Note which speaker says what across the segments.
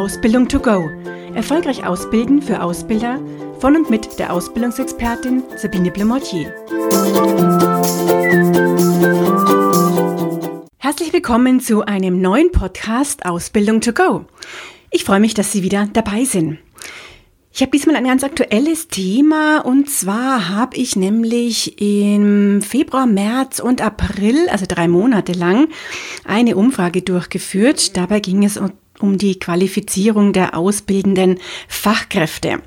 Speaker 1: Ausbildung to go. Erfolgreich ausbilden für Ausbilder von und mit der Ausbildungsexpertin Sabine Blemortier. Herzlich willkommen zu einem neuen Podcast Ausbildung to go. Ich freue mich, dass Sie wieder dabei sind. Ich habe diesmal ein ganz aktuelles Thema und zwar habe ich nämlich im Februar, März und April, also 3 Monate lang, eine Umfrage durchgeführt. Dabei ging es um die Qualifizierung der ausbildenden Fachkräfte.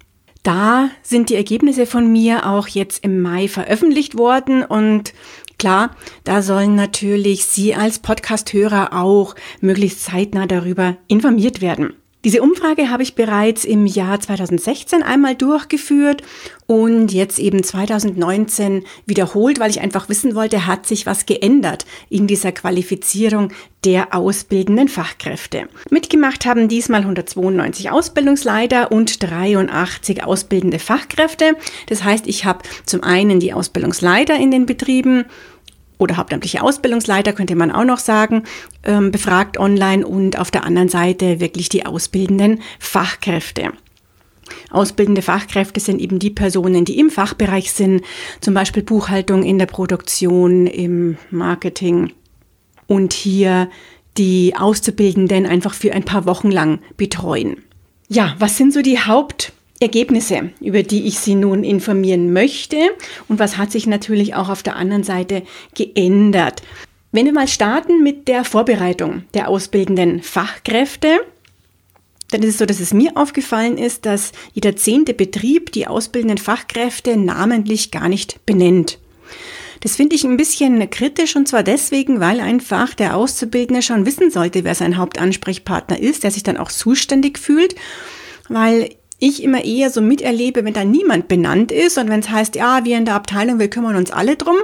Speaker 1: Da sind die Ergebnisse von mir auch jetzt im Mai veröffentlicht worden und klar, da sollen natürlich Sie als Podcast-Hörer auch möglichst zeitnah darüber informiert werden. Diese Umfrage habe ich bereits im Jahr 2016 einmal durchgeführt und jetzt eben 2019 wiederholt, weil ich einfach wissen wollte, hat sich was geändert in dieser Qualifizierung der ausbildenden Fachkräfte. Mitgemacht haben diesmal 192 Ausbildungsleiter und 83 ausbildende Fachkräfte. Das heißt, ich habe zum einen die Ausbildungsleiter in den Betrieben oder hauptamtliche Ausbildungsleiter, könnte man auch noch sagen, befragt online und auf der anderen Seite wirklich die ausbildenden Fachkräfte. Ausbildende Fachkräfte sind eben die Personen, die im Fachbereich sind, zum Beispiel Buchhaltung, in der Produktion, im Marketing und hier die Auszubildenden einfach für ein paar Wochen lang betreuen. Ja, was sind so die Hauptergebnisse, über die ich Sie nun informieren möchte und was hat sich natürlich auch auf der anderen Seite geändert. Wenn wir mal starten mit der Vorbereitung der ausbildenden Fachkräfte, dann ist es so, dass es mir aufgefallen ist, dass jeder 10. Betrieb die ausbildenden Fachkräfte namentlich gar nicht benennt. Das finde ich ein bisschen kritisch und zwar deswegen, weil einfach der Auszubildende schon wissen sollte, wer sein Hauptansprechpartner ist, der sich dann auch zuständig fühlt, weil ich immer eher so miterlebe, wenn da niemand benannt ist und wenn es heißt, ja, wir in der Abteilung, wir kümmern uns alle drum.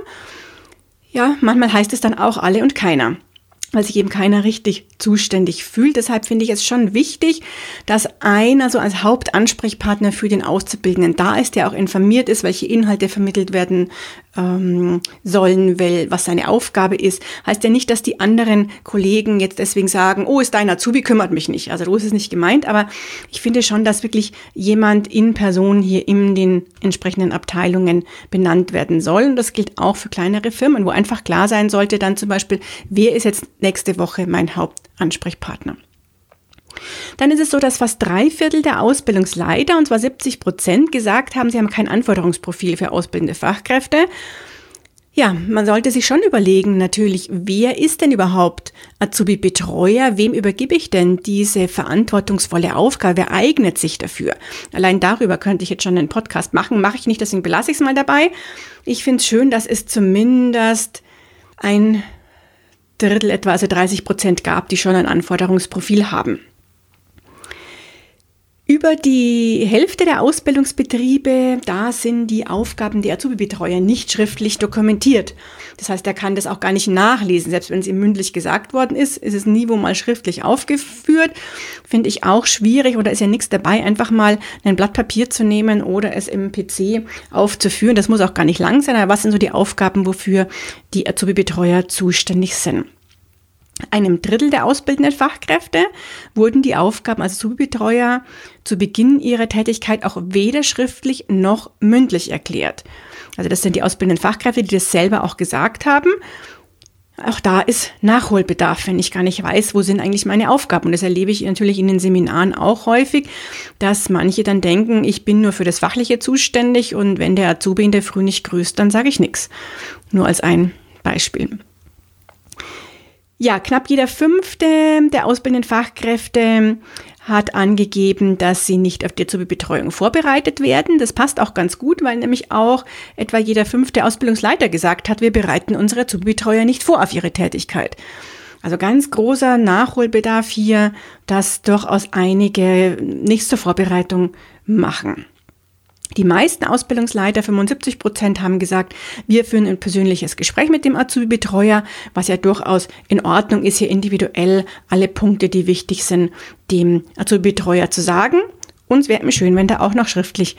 Speaker 1: Ja, manchmal heißt es dann auch alle und keiner, weil sich eben keiner richtig zuständig fühlt. Deshalb finde ich es schon wichtig, dass einer so als Hauptansprechpartner für den Auszubildenden da ist, der auch informiert ist, welche Inhalte vermittelt werden sollen, was seine Aufgabe ist. Heißt ja nicht, dass die anderen Kollegen jetzt deswegen sagen, oh, ist dein Azubi, kümmert mich nicht. Also so ist es nicht gemeint, aber ich finde schon, dass wirklich jemand in Person hier in den entsprechenden Abteilungen benannt werden soll. Und das gilt auch für kleinere Firmen, wo einfach klar sein sollte, dann zum Beispiel, wer ist jetzt nächste Woche mein Hauptansprechpartner. Dann ist es so, dass fast 3/4 der Ausbildungsleiter, und zwar 70%, gesagt haben, sie haben kein Anforderungsprofil für ausbildende Fachkräfte. Ja, man sollte sich schon überlegen, natürlich, wer ist denn überhaupt Azubi-Betreuer? Wem übergebe ich denn diese verantwortungsvolle Aufgabe? Wer eignet sich dafür? Allein darüber könnte ich jetzt schon einen Podcast machen. Mache ich nicht, deswegen belasse ich es mal dabei. Ich finde es schön, dass es zumindest ein Drittel etwa, also 30% gab, die schon ein Anforderungsprofil haben. Über die Hälfte der Ausbildungsbetriebe, da sind die Aufgaben der Azubi-Betreuer nicht schriftlich dokumentiert. Das heißt, er kann das auch gar nicht nachlesen. Selbst wenn es ihm mündlich gesagt worden ist, ist es nie wo mal schriftlich aufgeführt. Finde ich auch schwierig oder ist ja nichts dabei, einfach mal ein Blatt Papier zu nehmen oder es im PC aufzuführen. Das muss auch gar nicht lang sein, aber was sind so die Aufgaben, wofür die Azubi-Betreuer zuständig sind? Einem Drittel der ausbildenden Fachkräfte wurden die Aufgaben als Azubi-Betreuer zu Beginn ihrer Tätigkeit auch weder schriftlich noch mündlich erklärt. Also das sind die ausbildenden Fachkräfte, die das selber auch gesagt haben. Auch da ist Nachholbedarf, wenn ich gar nicht weiß, wo sind eigentlich meine Aufgaben. Und das erlebe ich natürlich in den Seminaren auch häufig, dass manche dann denken, ich bin nur für das Fachliche zuständig und wenn der Azubi in der Früh nicht grüßt, dann sage ich nichts. Nur als ein Beispiel. Ja, knapp jeder 5. der ausbildenden Fachkräfte hat angegeben, dass sie nicht auf die Azubi-Betreuung vorbereitet werden. Das passt auch ganz gut, weil nämlich auch etwa jeder 5. Ausbildungsleiter gesagt hat, wir bereiten unsere Azubi-Betreuer nicht vor auf ihre Tätigkeit. Also ganz großer Nachholbedarf hier, dass durchaus einige nichts zur Vorbereitung machen. Die meisten Ausbildungsleiter, 75%, haben gesagt, wir führen ein persönliches Gespräch mit dem Azubi-Betreuer, was ja durchaus in Ordnung ist, hier individuell alle Punkte, die wichtig sind, dem Azubi-Betreuer zu sagen. Und es wäre schön, wenn da auch noch schriftlich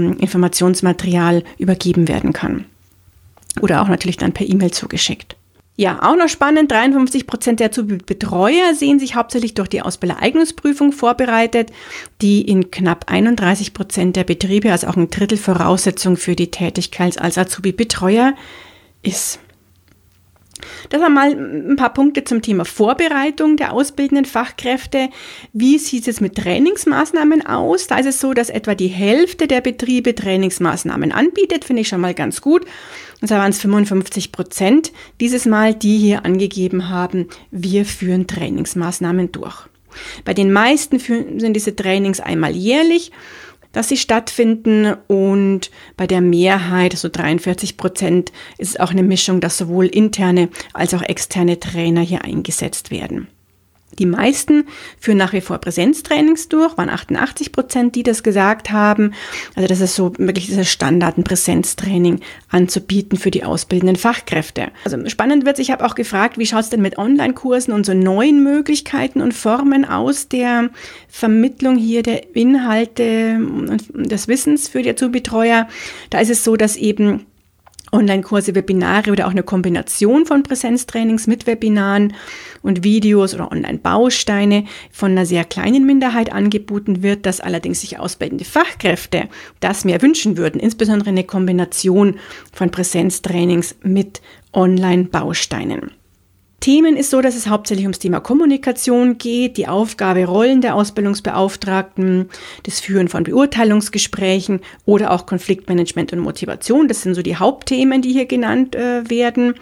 Speaker 1: Informationsmaterial übergeben werden kann. Oder auch natürlich dann per E-Mail zugeschickt. Ja, auch noch spannend, 53% der Azubi-Betreuer sehen sich hauptsächlich durch die Ausbildereignungsprüfung vorbereitet, die in knapp 31% der Betriebe, also auch ein Drittel, Voraussetzung für die Tätigkeit als Azubi-Betreuer ist. Das waren mal ein paar Punkte zum Thema Vorbereitung der ausbildenden Fachkräfte. Wie sieht es mit Trainingsmaßnahmen aus? Da ist es so, dass etwa die Hälfte der Betriebe Trainingsmaßnahmen anbietet, finde ich schon mal ganz gut. Und zwar waren es 55% dieses Mal, die hier angegeben haben, wir führen Trainingsmaßnahmen durch. Bei den meisten sind diese Trainings einmal jährlich, dass sie stattfinden, und bei der Mehrheit, so 43%, ist es auch eine Mischung, dass sowohl interne als auch externe Trainer hier eingesetzt werden. Die meisten führen nach wie vor Präsenztrainings durch, waren 88%, die das gesagt haben. Also das ist so wirklich dieses Standard, ein Präsenztraining anzubieten für die ausbildenden Fachkräfte. Also spannend wird, ich habe auch gefragt, wie schaut es denn mit Online-Kursen und so neuen Möglichkeiten und Formen aus der Vermittlung hier der Inhalte und des Wissens für die Azubi-Betreuer. Da ist es so, dass eben Online-Kurse, Webinare oder auch eine Kombination von Präsenztrainings mit Webinaren und Videos oder Online-Bausteine von einer sehr kleinen Minderheit angeboten wird, dass allerdings sich ausbildende Fachkräfte das mehr wünschen würden, insbesondere eine Kombination von Präsenztrainings mit Online-Bausteinen. Themen ist so, dass es hauptsächlich ums Thema Kommunikation geht, die Aufgabe, Rollen der Ausbildungsbeauftragten, das Führen von Beurteilungsgesprächen oder auch Konfliktmanagement und Motivation. Das sind so die Hauptthemen, die hier genannt werden.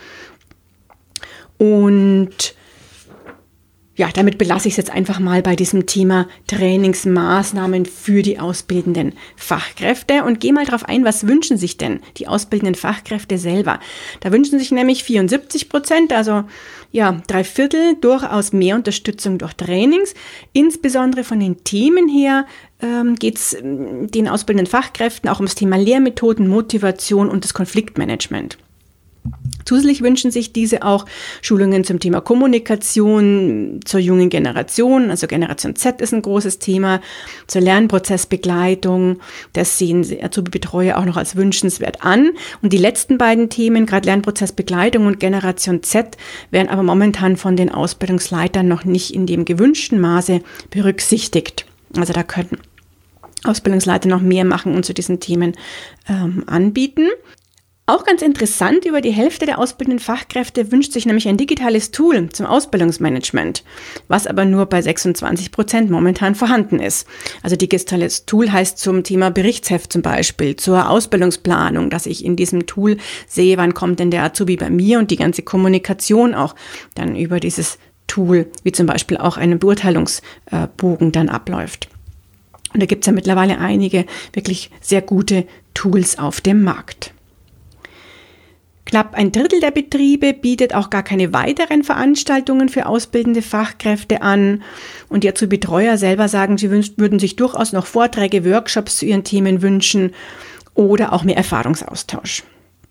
Speaker 1: Und ja, damit belasse ich es jetzt einfach mal bei diesem Thema Trainingsmaßnahmen für die ausbildenden Fachkräfte und gehe mal darauf ein, was wünschen sich denn die ausbildenden Fachkräfte selber? Da wünschen sich nämlich 74%, also ja, 3/4 durchaus mehr Unterstützung durch Trainings. Insbesondere von den Themen her geht es den ausbildenden Fachkräften auch ums Thema Lehrmethoden, Motivation und das Konfliktmanagement. Zusätzlich wünschen sich diese auch Schulungen zum Thema Kommunikation zur jungen Generation, also Generation Z ist ein großes Thema, zur Lernprozessbegleitung. Das sehen Azubi-Betreuer auch noch als wünschenswert an. Und die letzten beiden Themen, gerade Lernprozessbegleitung und Generation Z, werden aber momentan von den Ausbildungsleitern noch nicht in dem gewünschten Maße berücksichtigt. Also da können Ausbildungsleiter noch mehr machen und zu diesen Themen anbieten. Auch ganz interessant, über die Hälfte der ausbildenden Fachkräfte wünscht sich nämlich ein digitales Tool zum Ausbildungsmanagement, was aber nur bei 26% momentan vorhanden ist. Also digitales Tool heißt zum Thema Berichtsheft zum Beispiel, zur Ausbildungsplanung, dass ich in diesem Tool sehe, wann kommt denn der Azubi bei mir und die ganze Kommunikation auch dann über dieses Tool, wie zum Beispiel auch einen Beurteilungsbogen dann abläuft. Und da gibt es ja mittlerweile einige wirklich sehr gute Tools auf dem Markt. Knapp 1/3 der Betriebe bietet auch gar keine weiteren Veranstaltungen für ausbildende Fachkräfte an. Und die Azubi-Betreuer selber sagen, sie würden sich durchaus noch Vorträge, Workshops zu ihren Themen wünschen oder auch mehr Erfahrungsaustausch.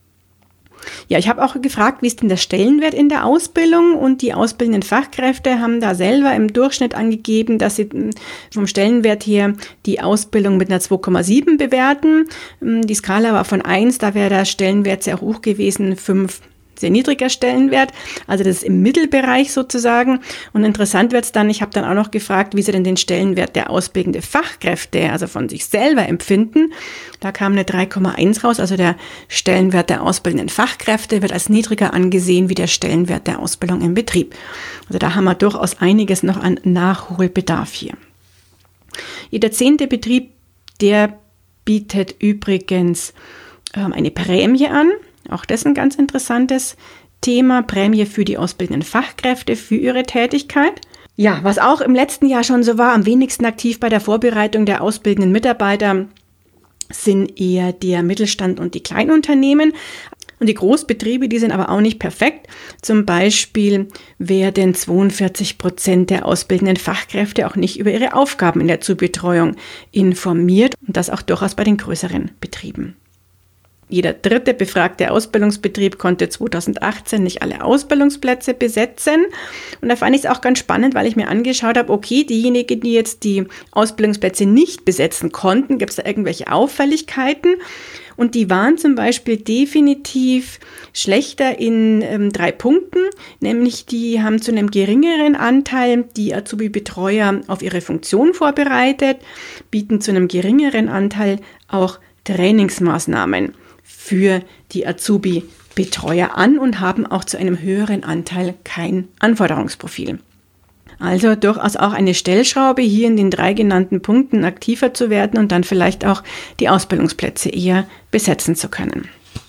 Speaker 1: Ja, ich habe auch gefragt, wie ist denn der Stellenwert in der Ausbildung, und die ausbildenden Fachkräfte haben da selber im Durchschnitt angegeben, dass sie vom Stellenwert her die Ausbildung mit einer 2,7 bewerten. Die Skala war von 1, da wäre der Stellenwert sehr hoch gewesen, 5 sehr niedriger Stellenwert, also das ist im Mittelbereich sozusagen. Und interessant wird es dann, ich habe dann auch noch gefragt, wie sie denn den Stellenwert der ausbildenden Fachkräfte, also von sich selber empfinden. Da kam eine 3,1 raus, also der Stellenwert der ausbildenden Fachkräfte wird als niedriger angesehen wie der Stellenwert der Ausbildung im Betrieb. Also da haben wir durchaus einiges noch an Nachholbedarf hier. Jeder 10. Betrieb, der bietet übrigens eine Prämie an. Auch das ist ein ganz interessantes Thema, Prämie für die ausbildenden Fachkräfte für ihre Tätigkeit. Ja, was auch im letzten Jahr schon so war, am wenigsten aktiv bei der Vorbereitung der ausbildenden Mitarbeiter sind eher der Mittelstand und die Kleinunternehmen. Und die Großbetriebe, die sind aber auch nicht perfekt. Zum Beispiel werden 42% der ausbildenden Fachkräfte auch nicht über ihre Aufgaben in der Zubetreuung informiert, und das auch durchaus bei den größeren Betrieben. Jeder 3. befragte Ausbildungsbetrieb konnte 2018 nicht alle Ausbildungsplätze besetzen. Und da fand ich es auch ganz spannend, weil ich mir angeschaut habe, okay, diejenigen, die jetzt die Ausbildungsplätze nicht besetzen konnten, gibt es da irgendwelche Auffälligkeiten? Und die waren zum Beispiel definitiv schlechter in 3 Punkten, nämlich die haben zu einem geringeren Anteil die Azubi-Betreuer auf ihre Funktion vorbereitet, bieten zu einem geringeren Anteil auch Trainingsmaßnahmen für die Azubi-Betreuer an und haben auch zu einem höheren Anteil kein Anforderungsprofil. Also durchaus auch eine Stellschraube, hier in den 3 genannten Punkten aktiver zu werden und dann vielleicht auch die Ausbildungsplätze eher besetzen zu können.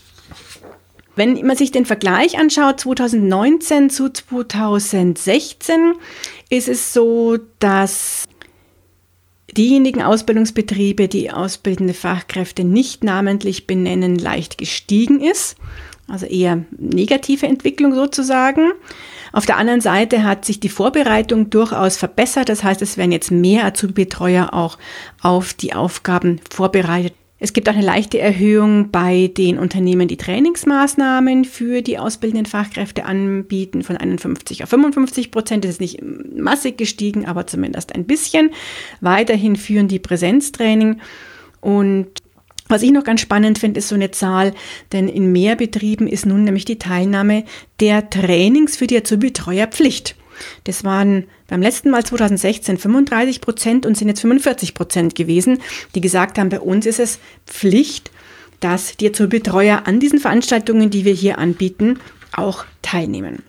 Speaker 1: Wenn man sich den Vergleich anschaut, 2019 zu 2016, ist es so, dass diejenigen Ausbildungsbetriebe, die ausbildende Fachkräfte nicht namentlich benennen, leicht gestiegen ist. Also eher negative Entwicklung sozusagen. Auf der anderen Seite hat sich die Vorbereitung durchaus verbessert. Das heißt, es werden jetzt mehr Azubi-Betreuer auch auf die Aufgaben vorbereitet. Es gibt auch eine leichte Erhöhung bei den Unternehmen, die Trainingsmaßnahmen für die ausbildenden Fachkräfte anbieten, von 51 auf 55%. Das ist nicht massig gestiegen, aber zumindest ein bisschen. Weiterhin führen die Präsenztraining. Und was ich noch ganz spannend finde, ist so eine Zahl, denn in mehr Betrieben ist nun nämlich die Teilnahme der Trainings für die Azubi-Betreuer Pflicht. Das waren beim letzten Mal 2016 35% und sind jetzt 45% gewesen, die gesagt haben, bei uns ist es Pflicht, dass die Azubi-Betreuer an diesen Veranstaltungen, die wir hier anbieten, auch teilnehmen.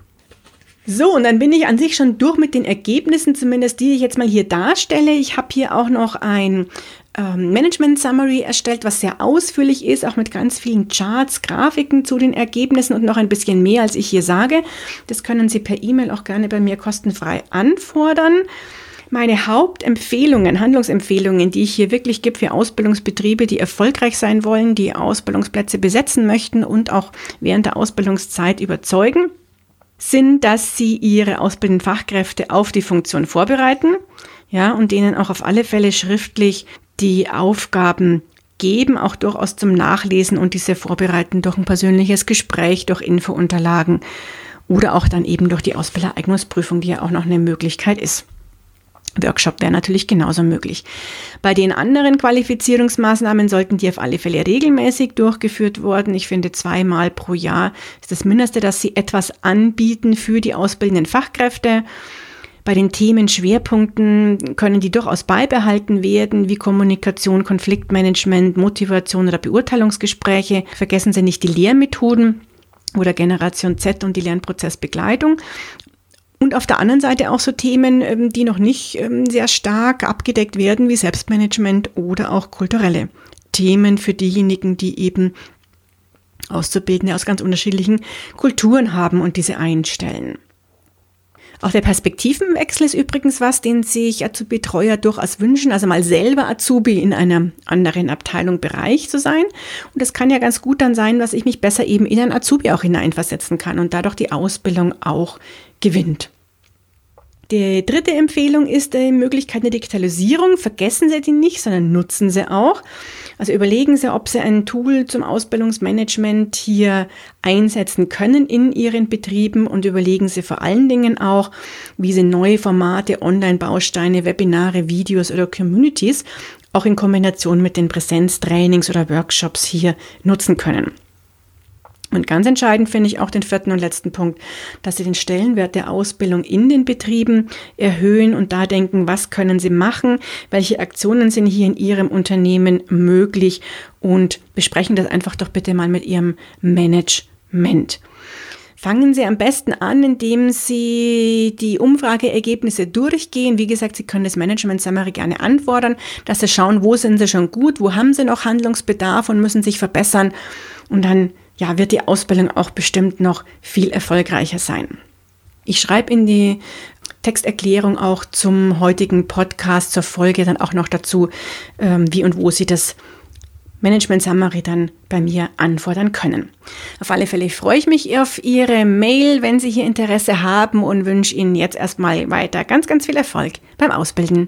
Speaker 1: So, und dann bin ich an sich schon durch mit den Ergebnissen, zumindest die ich jetzt mal hier darstelle. Ich habe hier auch noch ein Management Summary erstellt, was sehr ausführlich ist, auch mit ganz vielen Charts, Grafiken zu den Ergebnissen und noch ein bisschen mehr, als ich hier sage. Das können Sie per E-Mail auch gerne bei mir kostenfrei anfordern. Meine Hauptempfehlungen, Handlungsempfehlungen, die ich hier wirklich gebe für Ausbildungsbetriebe, die erfolgreich sein wollen, die Ausbildungsplätze besetzen möchten und auch während der Ausbildungszeit überzeugen, sind, dass Sie Ihre ausbildenden Fachkräfte auf die Funktion vorbereiten, ja, und denen auch auf alle Fälle schriftlich die Aufgaben geben, auch durchaus zum Nachlesen und diese vorbereiten durch ein persönliches Gespräch, durch Infounterlagen oder auch dann eben durch die Ausbildereignungsprüfung, die ja auch noch eine Möglichkeit ist. Workshop wäre natürlich genauso möglich. Bei den anderen Qualifizierungsmaßnahmen sollten die auf alle Fälle regelmäßig durchgeführt werden. Ich finde, 2-mal pro Jahr ist das Mindeste, dass sie etwas anbieten für die ausbildenden Fachkräfte. Bei den Themenschwerpunkten können die durchaus beibehalten werden, wie Kommunikation, Konfliktmanagement, Motivation oder Beurteilungsgespräche. Vergessen Sie nicht die Lehrmethoden oder Generation Z und die Lernprozessbegleitung. Und auf der anderen Seite auch so Themen, die noch nicht sehr stark abgedeckt werden, wie Selbstmanagement oder auch kulturelle Themen für diejenigen, die eben Auszubildende aus ganz unterschiedlichen Kulturen haben und diese einstellen. Auch der Perspektivenwechsel ist übrigens was, den sich Azubi-Betreuer durchaus wünschen, also mal selber Azubi in einer anderen Abteilung, Bereich zu sein. Und das kann ja ganz gut dann sein, dass ich mich besser eben in einen Azubi auch hineinversetzen kann und dadurch die Ausbildung auch gewinnt. Die dritte Empfehlung ist die Möglichkeit der Digitalisierung. Vergessen Sie die nicht, sondern nutzen Sie auch. Also überlegen Sie, ob Sie ein Tool zum Ausbildungsmanagement hier einsetzen können in Ihren Betrieben und überlegen Sie vor allen Dingen auch, wie Sie neue Formate, Online-Bausteine, Webinare, Videos oder Communities auch in Kombination mit den Präsenztrainings oder Workshops hier nutzen können. Und ganz entscheidend finde ich auch den 4. und letzten Punkt, dass Sie den Stellenwert der Ausbildung in den Betrieben erhöhen und da denken, was können Sie machen, welche Aktionen sind hier in Ihrem Unternehmen möglich und besprechen das einfach doch bitte mal mit Ihrem Management. Fangen Sie am besten an, indem Sie die Umfrageergebnisse durchgehen. Wie gesagt, Sie können das Management Summary gerne anfordern, dass Sie schauen, wo sind Sie schon gut, wo haben Sie noch Handlungsbedarf und müssen sich verbessern und dann wird die Ausbildung auch bestimmt noch viel erfolgreicher sein. Ich schreibe in die Texterklärung auch zum heutigen Podcast, zur Folge dann auch noch dazu, wie und wo Sie das Management Summary dann bei mir anfordern können. Auf alle Fälle freue ich mich auf Ihre Mail, wenn Sie hier Interesse haben und wünsche Ihnen jetzt erstmal weiter ganz, ganz viel Erfolg beim Ausbilden.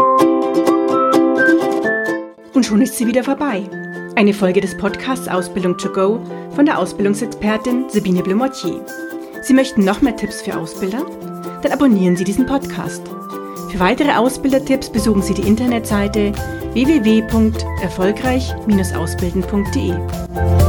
Speaker 1: Und schon ist sie wieder vorbei. Eine Folge des Podcasts Ausbildung to go von der Ausbildungsexpertin Sabine Blumortier. Sie möchten noch mehr Tipps für Ausbilder? Dann abonnieren Sie diesen Podcast. Für weitere Ausbildertipps besuchen Sie die Internetseite www.erfolgreich-ausbilden.de.